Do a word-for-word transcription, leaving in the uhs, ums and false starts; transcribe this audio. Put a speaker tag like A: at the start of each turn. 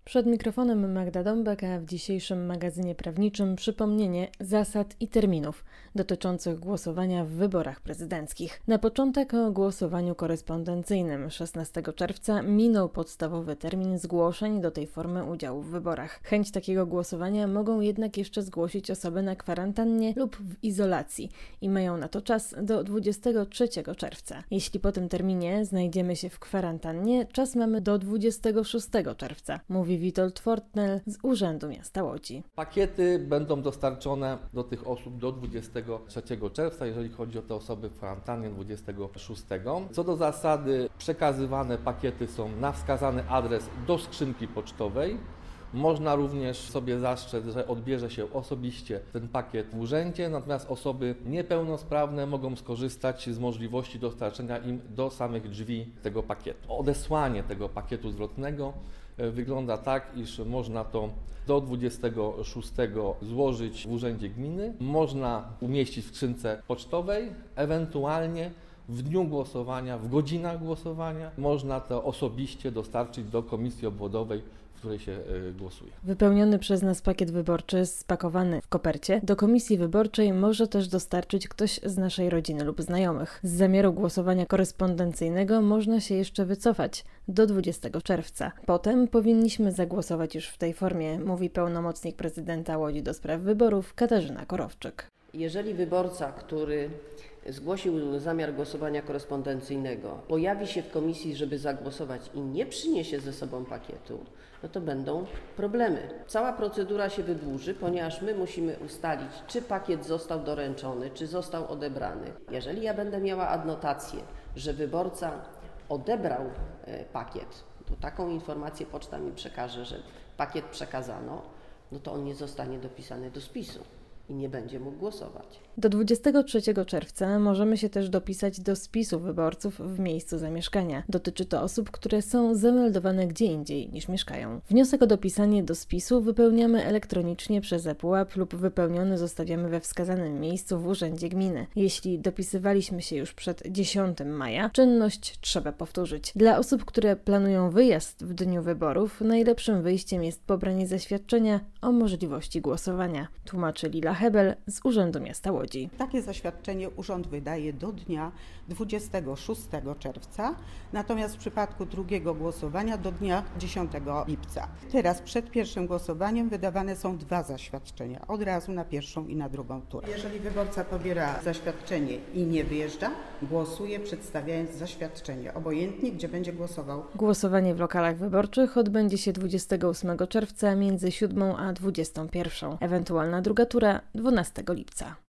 A: Przed mikrofonem Magda Dąbek, a w dzisiejszym magazynie prawniczym przypomnienie zasad i terminów dotyczących głosowania w wyborach prezydenckich. Na początek o głosowaniu korespondencyjnym. szesnastego czerwca minął podstawowy termin zgłoszeń do tej formy udziału w wyborach. Chęć takiego głosowania mogą jednak jeszcze zgłosić osoby na kwarantannie lub w izolacji i mają na to czas do dwudziestego trzeciego czerwca. Jeśli po tym terminie znajdziemy się w kwarantannie, czas mamy do dwudziestego szóstego czerwca, mówi Witold Fortnel z Urzędu Miasta Łodzi.
B: Pakiety będą dostarczone do tych osób do dwudziestego trzeciego czerwca, jeżeli chodzi o te osoby w kwarantannie dwudziestego szóstego. Co do zasady, przekazywane pakiety są na wskazany adres do skrzynki pocztowej. Można również sobie zastrzec, że odbierze się osobiście ten pakiet w urzędzie, natomiast osoby niepełnosprawne mogą skorzystać z możliwości dostarczenia im do samych drzwi tego pakietu. Odesłanie tego pakietu zwrotnego wygląda tak, iż można to do dwudziestego szóstego złożyć w urzędzie gminy, można umieścić w skrzynce pocztowej, ewentualnie w dniu głosowania, w godzinach głosowania można to osobiście dostarczyć do komisji obwodowej, w której się głosuje.
A: Wypełniony przez nas pakiet wyborczy spakowany w kopercie do komisji wyborczej może też dostarczyć ktoś z naszej rodziny lub znajomych. Z zamiaru głosowania korespondencyjnego można się jeszcze wycofać do dwudziestego czerwca. Potem powinniśmy zagłosować już w tej formie, mówi pełnomocnik prezydenta Łodzi do spraw wyborów Katarzyna Korowczyk.
C: Jeżeli wyborca, który zgłosił zamiar głosowania korespondencyjnego, pojawi się w komisji, żeby zagłosować i nie przyniesie ze sobą pakietu, no to będą problemy. Cała procedura się wydłuży, ponieważ my musimy ustalić, czy pakiet został doręczony, czy został odebrany. Jeżeli ja będę miała adnotację, że wyborca odebrał pakiet, to taką informację poczta mi przekaże, że pakiet przekazano, no to on nie zostanie dopisany do spisu i nie będzie mógł głosować.
A: Do dwudziestego trzeciego czerwca możemy się też dopisać do spisu wyborców w miejscu zamieszkania. Dotyczy to osób, które są zameldowane gdzie indziej niż mieszkają. Wniosek o dopisanie do spisu wypełniamy elektronicznie przez ePUAP lub wypełniony zostawiamy we wskazanym miejscu w urzędzie gminy. Jeśli dopisywaliśmy się już przed dziesiątego maja, czynność trzeba powtórzyć. Dla osób, które planują wyjazd w dniu wyborów, najlepszym wyjściem jest pobranie zaświadczenia o możliwości głosowania, tłumaczy Lila Hebel z Urzędu Miasta Łodzi.
D: Takie zaświadczenie urząd wydaje do dnia dwudziestego szóstego czerwca, natomiast w przypadku drugiego głosowania do dnia dziesiątego lipca. Teraz przed pierwszym głosowaniem wydawane są dwa zaświadczenia, od razu na pierwszą i na drugą turę. Jeżeli wyborca pobiera zaświadczenie i nie wyjeżdża, głosuje przedstawiając zaświadczenie, obojętnie gdzie będzie głosował.
A: Głosowanie w lokalach wyborczych odbędzie się dwudziestego ósmego czerwca między siódmą a dwudziestą pierwszą. Ewentualna druga tura dwunastego lipca.